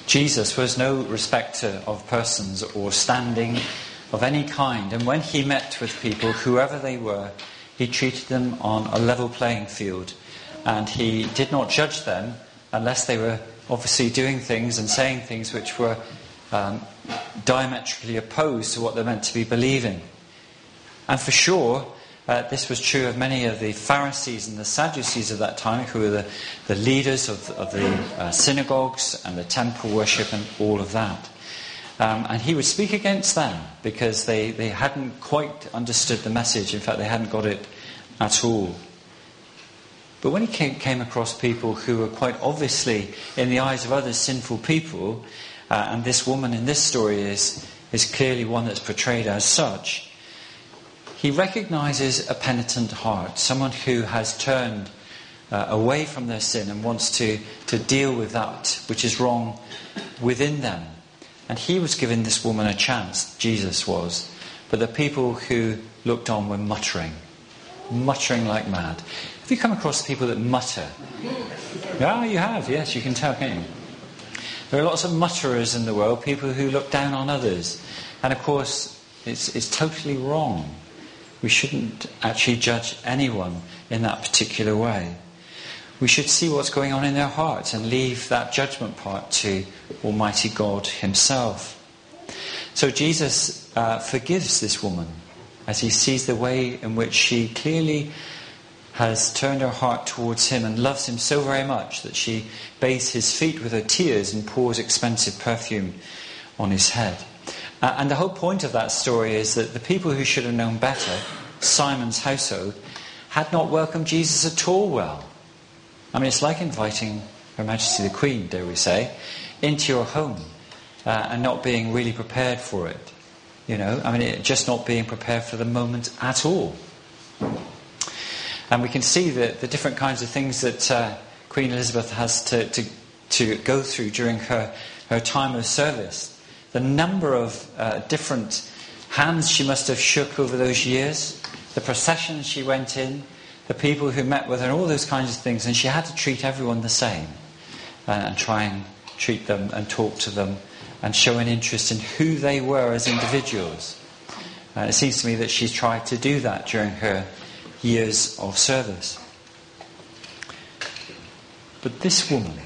Jesus was no respecter of persons or standing of any kind. And when he met with people, whoever they were, he treated them on a level playing field. And he did not judge them unless they were obviously doing things and saying things which were diametrically opposed to what they're meant to be believing. And for sure, this was true of many of the Pharisees and the Sadducees of that time, who were the leaders of the synagogues and the temple worship and all of that. And he would speak against them because they hadn't quite understood the message. In fact, they hadn't got it at all. But when he came across people who were quite obviously, in the eyes of others, sinful people, and this woman in this story is clearly one that's portrayed as such, he recognises a penitent heart, someone who has turned away from their sin and wants to deal with that which is wrong within them. And he was giving this woman a chance, Jesus was. But the people who looked on were muttering like mad. Have you come across people that mutter? Yeah, you have, yes, you can tell, can't you? There are lots of mutterers in the world, people who look down on others. And of course, it's totally wrong. We shouldn't actually judge anyone in that particular way. We should see what's going on in their hearts and leave that judgment part to Almighty God himself. So Jesus forgives this woman as he sees the way in which she clearly has turned her heart towards him and loves him so very much that she bathes his feet with her tears and pours expensive perfume on his head. And the whole point of that story is that the people who should have known better, Simon's household, had not welcomed Jesus at all well. I mean, it's like inviting Her Majesty the Queen, dare we say, into your home and not being really prepared for it. You know, I mean, just not being prepared for the moment at all. And we can see the different kinds of things that Queen Elizabeth has to go through during her time of service. The number of different hands she must have shook over those years, the processions she went in, the people who met with her, and all those kinds of things. And she had to treat everyone the same and try and treat them and talk to them and show an interest in who they were as individuals. It seems to me that she's tried to do that during her years of service. But this woman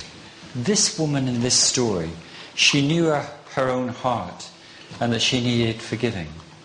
in this story, she knew her own heart and that she needed forgiving.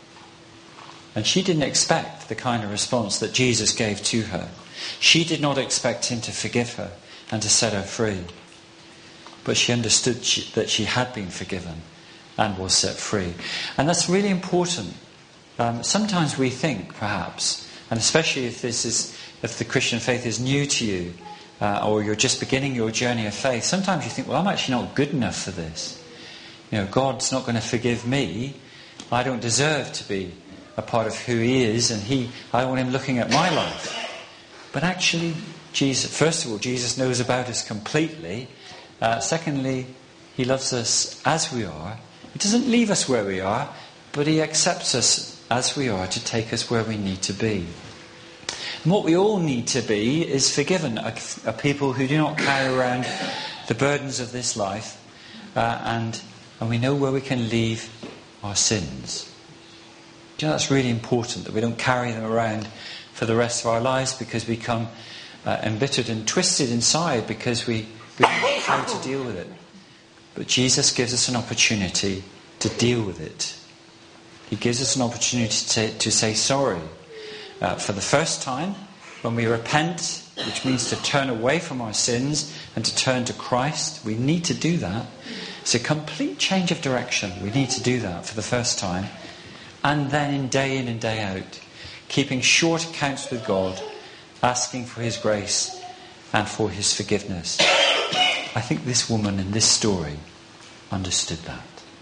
And she didn't expect the kind of response that Jesus gave to her. She did not expect him to forgive her and to set her free. But she understood that she had been forgiven and was set free. And that's really important. Sometimes we think, perhaps, and especially if the Christian faith is new to you, or you're just beginning your journey of faith, sometimes you think, well, I'm actually not good enough for this. You know, God's not going to forgive me. I don't deserve to be a part of who he is, and I don't want him looking at my life. But actually, first of all, Jesus knows about us completely. Secondly, he loves us as we are. He doesn't leave us where we are, but he accepts us as we are to take us where we need to be. And what we all need to be is forgiven, a people who do not carry around the burdens of this life, and we know where we can leave our sins. You know, that's really important, that we don't carry them around for the rest of our lives because we become embittered and twisted inside because we don't know how to deal with it. But Jesus gives us an opportunity to deal with it. He gives us an opportunity to say sorry. For the first time, when we repent, which means to turn away from our sins and to turn to Christ, we need to do that. It's a complete change of direction. We need to do that for the first time. And then in and day out, keeping short accounts with God, asking for his grace and for his forgiveness. I think this woman in this story understood that.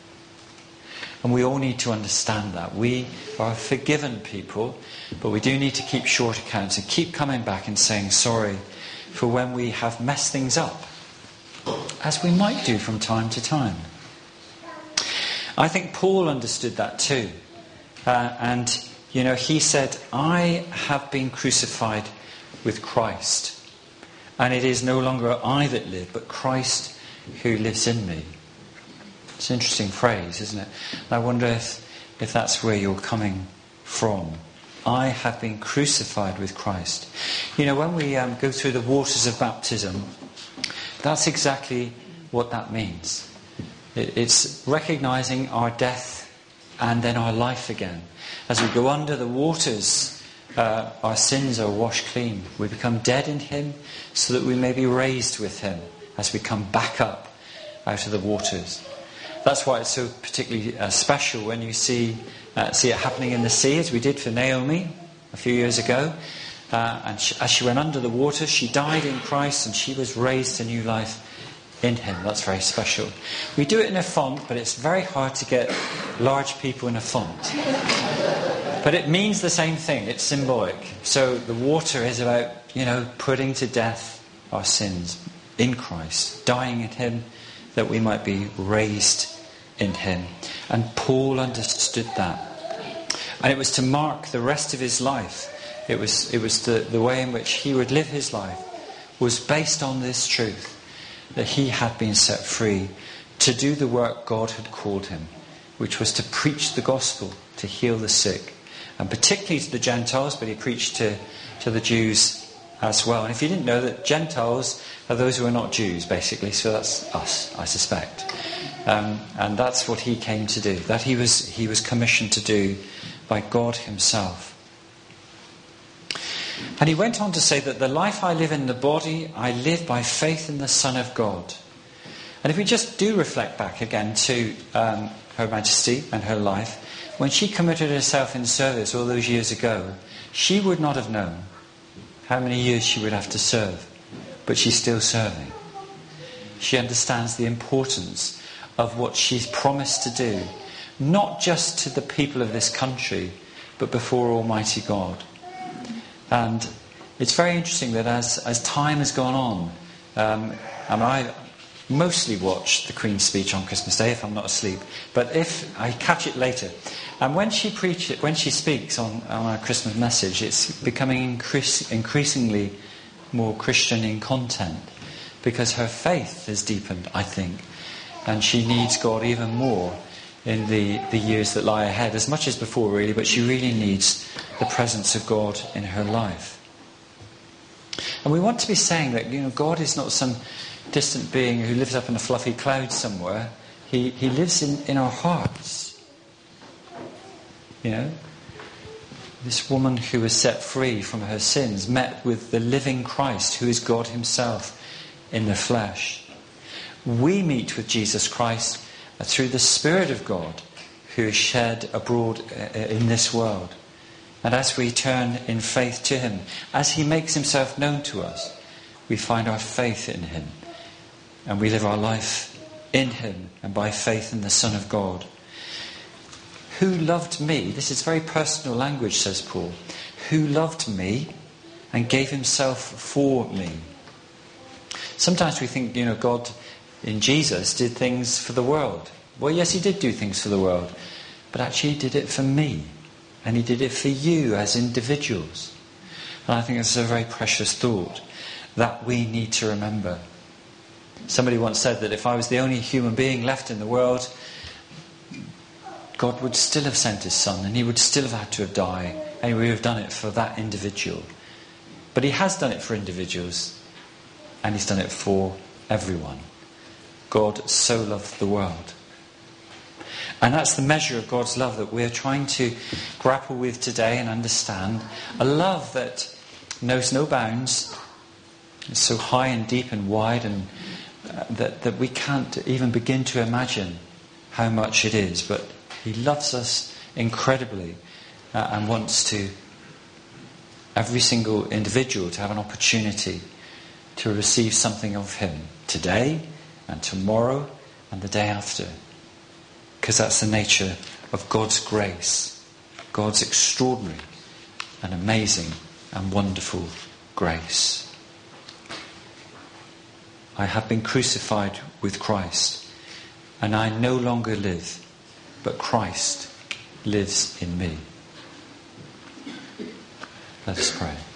And we all need to understand that. We are forgiven people, but we do need to keep short accounts and keep coming back and saying sorry for when we have messed things up, as we might do from time to time. I think Paul understood that too. And he said, I have been crucified with Christ. And it is no longer I that live, but Christ who lives in me. It's an interesting phrase, isn't it? And I wonder if that's where you're coming from. I have been crucified with Christ. You know, when we go through the waters of baptism, that's exactly what that means. It's recognising our death and then our life again. As we go under the waters, our sins are washed clean. We become dead in him so that we may be raised with him as we come back up out of the waters. That's why it's so particularly special when you see it happening in the sea, as we did for Naomi a few years ago. As she went under the water, she died in Christ and she was raised to new life in him. That's very special. We do it in a font, but it's very hard to get large people in a font. But it means the same thing. It's symbolic. So the water is about, putting to death our sins in Christ, dying in him that we might be raised in him. And Paul understood that. And it was to mark the rest of his life. It was the way in which he would live his life was based on this truth, that he had been set free to do the work God had called him, which was to preach the gospel, to heal the sick, and particularly to the Gentiles, but he preached to the Jews as well. And if you didn't know, that Gentiles are those who are not Jews, basically, so that's us, I suspect. And that's what he came to do, that he was commissioned to do by God himself. And he went on to say that the life I live in the body, I live by faith in the Son of God. And if we just do reflect back again to Her Majesty and her life, when she committed herself in service all those years ago, she would not have known how many years she would have to serve. But she's still serving. She understands the importance of what she's promised to do, not just to the people of this country, but before Almighty God. And it's very interesting that as time has gone on, I mostly watch the Queen's speech on Christmas Day if I'm not asleep, but if I catch it later, and when she speaks on our Christmas message, it's becoming increasingly more Christian in content, because her faith has deepened, I think, and she needs God even more in the years that lie ahead, as much as before really, but she really needs the presence of God in her life. And we want to be saying that, God is not some distant being who lives up in a fluffy cloud somewhere. He lives in our hearts. This woman who was set free from her sins met with the living Christ, who is God himself in the flesh. We meet with Jesus Christ through the Spirit of God, who is shed abroad in this world. And as we turn in faith to him, as he makes himself known to us, we find our faith in him. And we live our life in him and by faith in the Son of God. Who loved me? This is very personal language, says Paul. Who loved me and gave himself for me. Sometimes we think, God in Jesus did things for the world. Well, yes, he did do things for the world. But actually he did it for me. And he did it for you as individuals. And I think it's a very precious thought that we need to remember. Somebody once said that if I was the only human being left in the world, God would still have sent his Son, and he would still have had to have died, and he would have done it for that individual. But he has done it for individuals, and he's done it for everyone. God so loved the world. And that's the measure of God's love that we're trying to grapple with today and understand. A love that knows no bounds. It's so high and deep and wide, and that we can't even begin to imagine how much it is. But he loves us incredibly and wants to, every single individual, to have an opportunity to receive something of him today and tomorrow and the day after. Because that's the nature of God's grace, God's extraordinary and amazing and wonderful grace. I have been crucified with Christ, and I no longer live, but Christ lives in me. Let us pray.